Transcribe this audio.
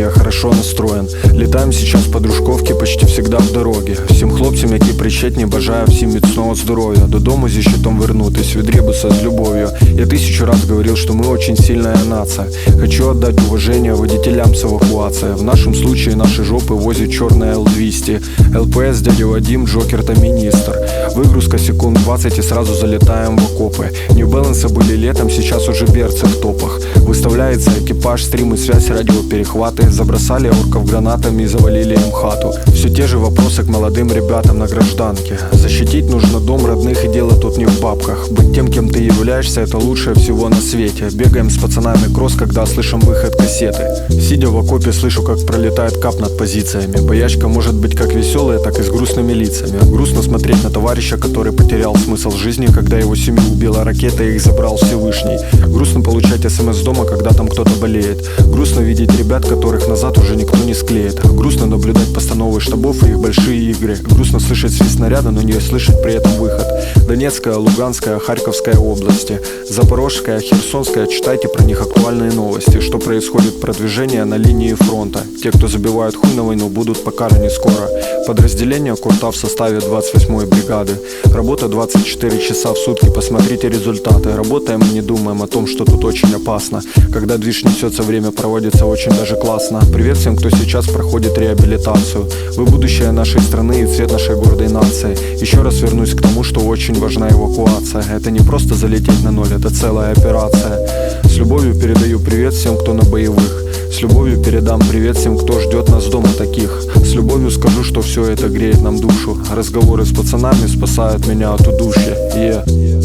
я хорошо настроєн. Літаємо сейчас по дружковці, почти всегда в дорогі. Всім хлопцям, які причетні, бажаю всім міцного здоров'я. Додому зі щитом вернутись, від ребуса с любовью. Я 1000 раз говорил, что мы очень сильная нация. Хочу отдать уважение водителям с эвакуацией. В нашем случае наши жопы возят черная Л-200. ЛПС, дядя Вадим, Джокер-то министр. Выгрузка секунд 20 и сразу залетаем в окопы. New Balance были летом, сейчас уже берцы в топах. Выставляется экипаж, стримы, связь, радиоперехваты. Забросали орков гранатами и завалили им хату. Все те же вопросы к молодым ребятам на гражданке. Защитить нужно дом родных, и дело тут не в бабках. Быть тем, кем ты являешься, это лучшее всего на свете. Бегаем с пацанами кросс, когда слышим выход кассеты. Сидя в окопе, слышу, как пролетает кап над позициями. Боячка может быть как веселая, так и с грустными лицами. Грустно смотреть на товарища, который потерял смысл жизни, когда его семью убила ракета и их забрал Всевышний. Грустно получать СМС дома, когда там кто-то болеет. Грустно видеть ребят, которых назад уже никто не склеит. Грустно наблюдать постановы штабов и их большие игры. Грустно слышать свист снаряда, но не слышать при этом выход. Донецкая, Луганская, Харьковская области, Запорожская, Херсонская. Читайте про них актуальные новости. Что происходит продвижение на линии фронта. Те, кто забивают хуй на войну, будут покараны скоро. Подразделение Курта в составе 28-й бригады. Работа 24 часа в сутки, посмотрите результаты. Работаем и не думаем о том, что тут очень опасно. Когда движ несется, время проводится очень даже классно. Привет всем, кто сейчас проходит реабилитацию. Вы будущее нашей страны и цвет нашей гордой нации. Еще раз вернусь к тому, что очень важна эвакуация. Это не просто залететь на ноль, это целая операция. С любовью передаю привет всем, кто на боевых. С любовью передам привет всем, кто ждет нас дома таких. С любовью скажу, что все это греет нам душу. Разговоры с пацанами спасают меня от удушья.